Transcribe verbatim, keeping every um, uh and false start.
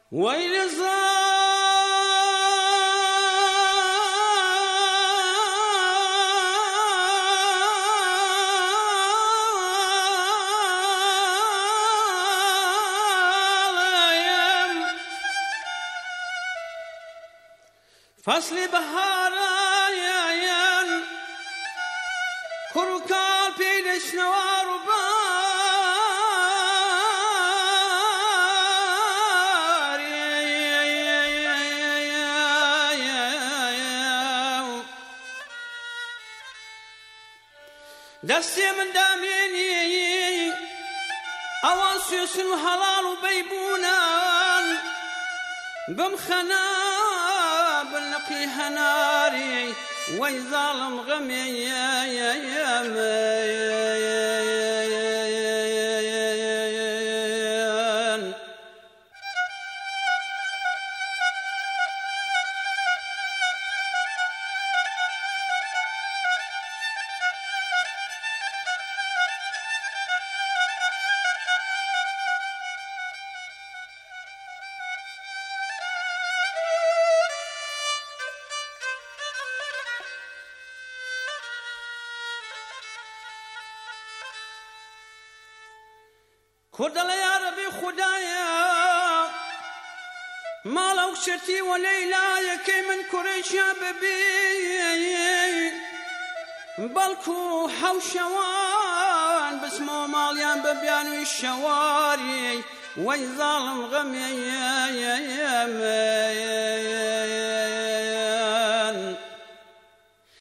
ويل ظالم فصل بهاران كركال بيدش نوار وبار دستي من داميني أواسيس وهلال وبيبونان بمخنا بالنقي هناري ويظالم غمي يا يا يا كردلا يا ربي خدايا ما لو شرتي وليلى يكي من كريشا ببي بلكو حوشوان بسمو ماليان ببيان الشواري ويظالم غمي يا يا يا